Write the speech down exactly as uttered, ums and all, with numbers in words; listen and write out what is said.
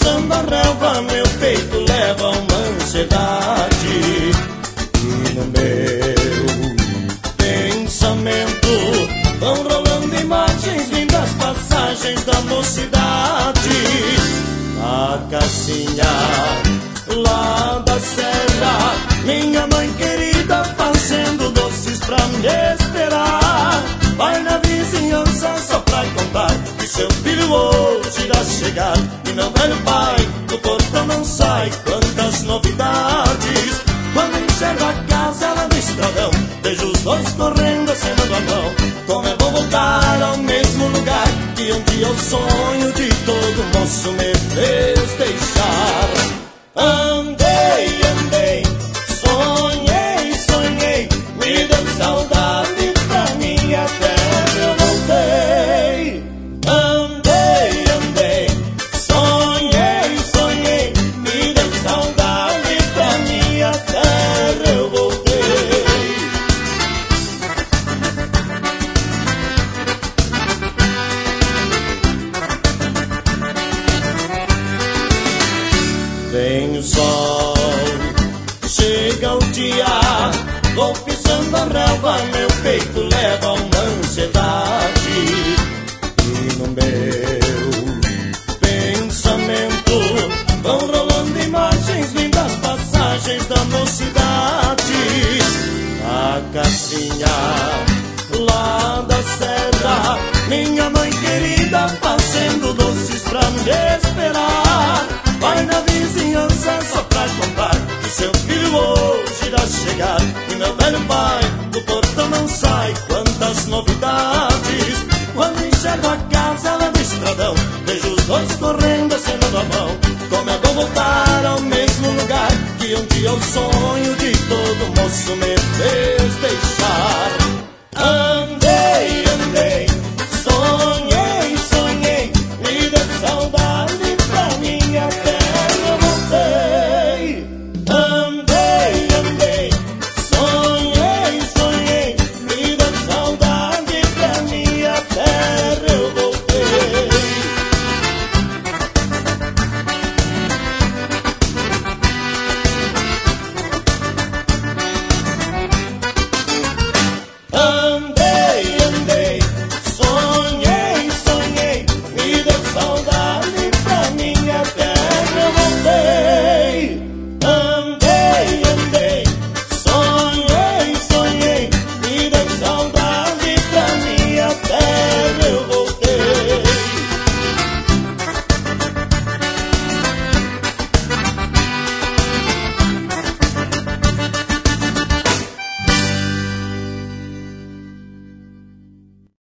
pisando a relva, meu peito leva uma ansiedade. E no meu pensamento vão rolando imagens lindas, passagens da mocidade. A casinha lá da serra, minha mãe querida fazendo doces pra me esperar. Vai na vizinhança só pra contar que seu filho hoje irá chegar. E meu velho pai do portão não sai, quantas novidades. Quando enxergo a casa lá no estradão, vejo os dois correndo, acenando a mão. Como é bom voltar ao mesmo lugar que um dia o sonho de todo moço me fez deixar. Andei, andei, sonhei, sonhei, me deu saudade pra minha terra, eu voltei. Andei, andei, sonhei, sonhei, me deu saudade pra minha terra, eu voltei. Vem o sol, chega o dia, vou pisando a relva, meu peito leva uma ansiedade. E no meu pensamento vão rolando imagens lindas, passagens da mocidade. A casinha lá da serra, minha mãe querida fazendo doces pra me esperar. Vai na vizinhança só pra contar que seu filho hoje irá chegar. E meu velho pai do portão não sai, quantas novidades. Quando enxergo a casa lá no estradão, vejo os dois correndo, acenando a mão. Como é bom voltar ao mesmo lugar que um dia o sonho de todo moço me fez deixar. Anda